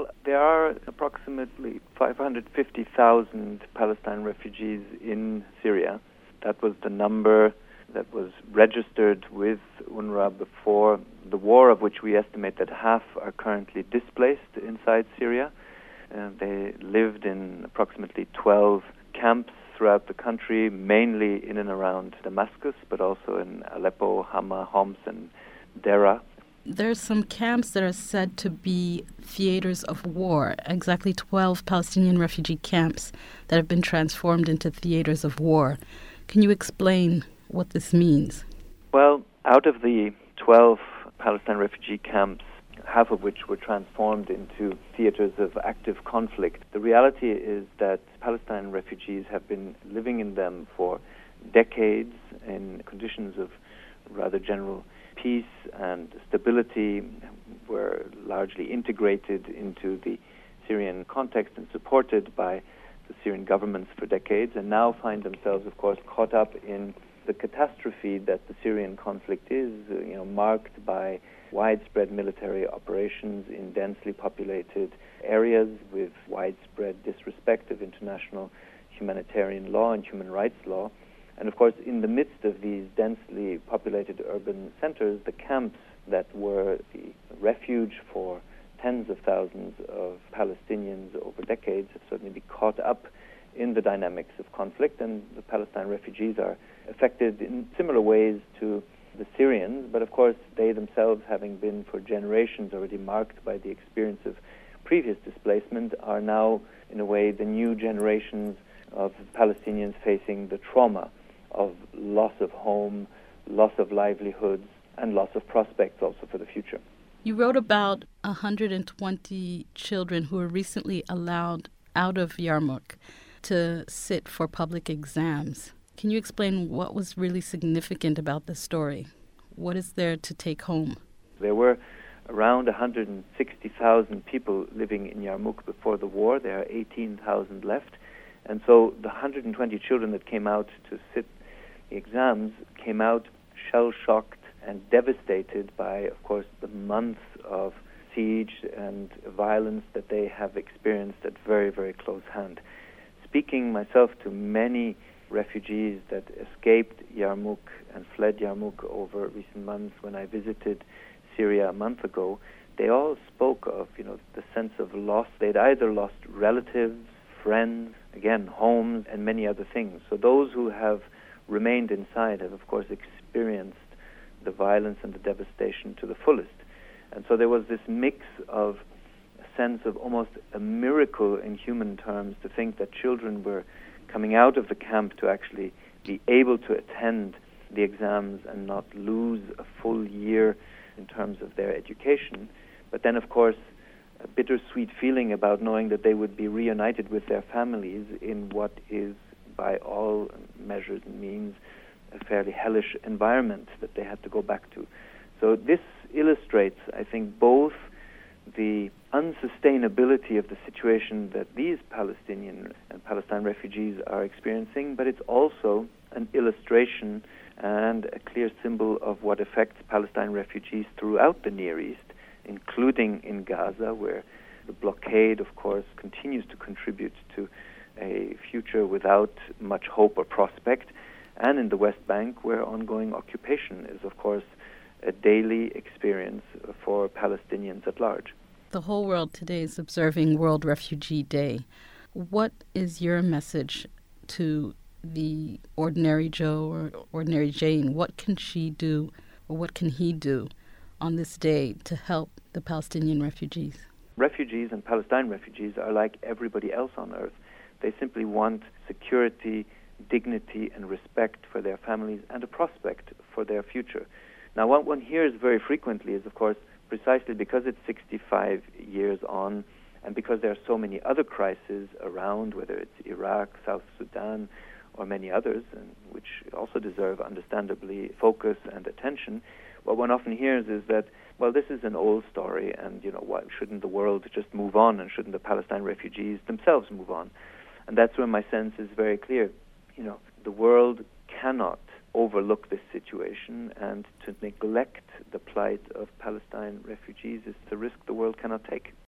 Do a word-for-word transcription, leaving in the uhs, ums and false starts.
Well, there are approximately five hundred fifty thousand Palestine refugees in Syria. That was the number that was registered with UNRWA before the war, of which we estimate that half are currently displaced inside Syria. Uh, they lived in approximately twelve camps throughout the country, mainly in and around Damascus, but also in Aleppo, Hama, Homs, and Deraa. There's some camps that are said to be theaters of war, exactly twelve Palestinian refugee camps that have been transformed into theaters of war. Can you explain what this means? Well, out of the twelve Palestine refugee camps, half of which were transformed into theaters of active conflict, the reality is that Palestine refugees have been living in them for decades in conditions of rather general peace and stability, were largely integrated into the Syrian context and supported by the Syrian governments for decades, and now find themselves, of course, caught up in the catastrophe that the Syrian conflict is, uh, you know, marked by widespread military operations in densely populated areas with widespread disrespect of international humanitarian law and human rights law. And of course, in the midst of these densely populated urban centers, the camps that were the refuge for tens of thousands of Palestinians over decades have certainly been caught up in the dynamics of conflict, and the Palestine refugees are affected in similar ways to the Syrians, but of course they themselves, having been for generations already marked by the experience of previous displacement, are now in a way the new generations of Palestinians facing the trauma of loss of home, loss of livelihoods, and loss of prospects also for the future. You wrote about one hundred twenty children who were recently allowed out of Yarmouk to sit for public exams. Can you explain what was really significant about this story? What is there to take home? There were around one hundred sixty thousand people living in Yarmouk before the war. There are eighteen thousand left. And so the one hundred twenty children that came out to sit the exams came out shell-shocked and devastated by, of course, the months of siege and violence that they have experienced at very, very close hand. Speaking myself to many refugees that escaped Yarmouk and fled Yarmouk over recent months when I visited Syria a month ago, they all spoke of, you know, the sense of loss. They'd either lost relatives, friends, again, homes, and many other things. So those who have remained inside have, of course, experienced the violence and the devastation to the fullest. And so there was this mix of a sense of almost a miracle in human terms to think that children were coming out of the camp to actually be able to attend the exams and not lose a full year in terms of their education. But then, of course, a bittersweet feeling about knowing that they would be reunited with their families in what is, by all measures and means, a fairly hellish environment that they had to go back to. So this illustrates, I think, both the unsustainability of the situation that these Palestinian and Palestine refugees are experiencing, but it's also an illustration and a clear symbol of what affects Palestine refugees throughout the Near East, including in Gaza, where the blockade, of course, continues to contribute to a future without much hope or prospect, and in the West Bank, where ongoing occupation is, of course, a daily experience for Palestinians at large. The whole world today is observing World Refugee Day. What is your message to the ordinary Joe or ordinary Jane? What can she do, or what can he do on this day to help the Palestinian refugees? Refugees and Palestine refugees are like everybody else on earth. They simply want security, dignity, and respect for their families and a prospect for their future. Now, what one hears very frequently is, of course, precisely because it's sixty-five years on and because there are so many other crises around, whether it's Iraq, South Sudan, or many others, and which also deserve, understandably, focus and attention, what one often hears is that, well, this is an old story, and, you know, why shouldn't the world just move on, and shouldn't the Palestine refugees themselves move on? And that's where my sense is very clear. You know, the world cannot overlook this situation, and to neglect the plight of Palestine refugees is to risk the world cannot take.